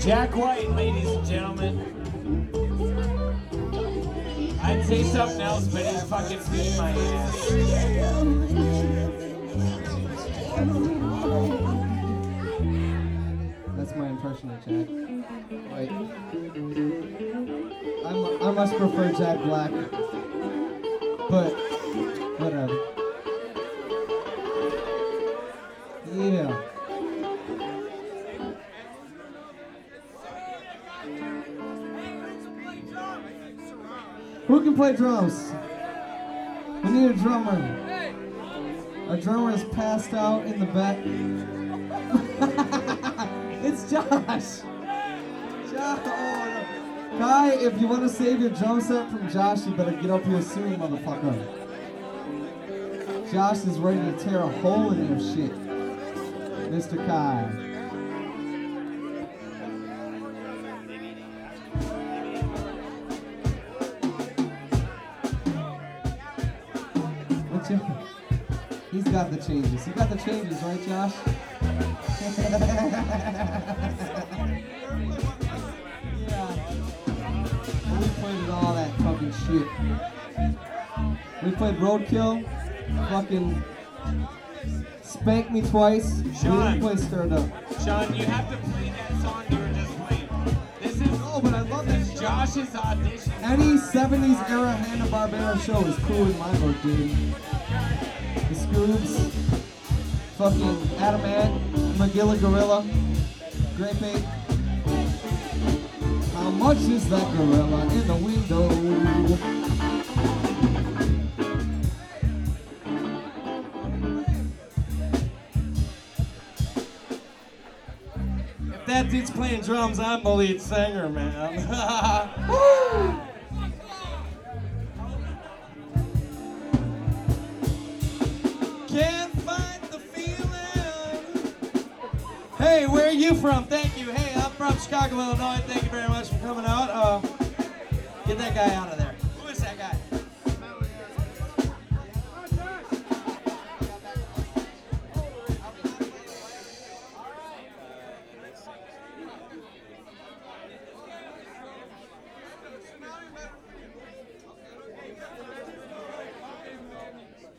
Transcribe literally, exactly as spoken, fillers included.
Jack White, ladies and gentlemen. I'd say something else, but he's fucking beat my ass. That's my impression of Jack White. I'm, I must prefer Jack Black, but whatever. Yeah. Who can play drums? We need a drummer. Our drummer is passed out in the back. It's Josh. Josh. Oh, no. Kai, if you want to save your drum set from Josh, you better get up here soon, motherfucker. Josh is ready to tear a hole in your shit. Mister Kai. What's your... He's got the changes. You got the changes, right, Josh? Yeah. We played all that fucking shit. We played Roadkill, fucking Spank Me Twice. Sean, we played Stirred Up. Sean, you have to play that song you were just playing. This is oh, but I love this. Josh's audition. Any seventies era Hanna-Barbera show is cool in my book, dude. The Scoobs, fucking Adamant, Magilla Gorilla, Grape Ape. How much is that gorilla in the window? If that dude's playing drums, I'm the lead singer, man. Woo! Can't fight the feeling. Hey, where are you from? Thank you. Hey, I'm from Chicago, Illinois. Thank you very much for coming out. Uh, get that guy out of there.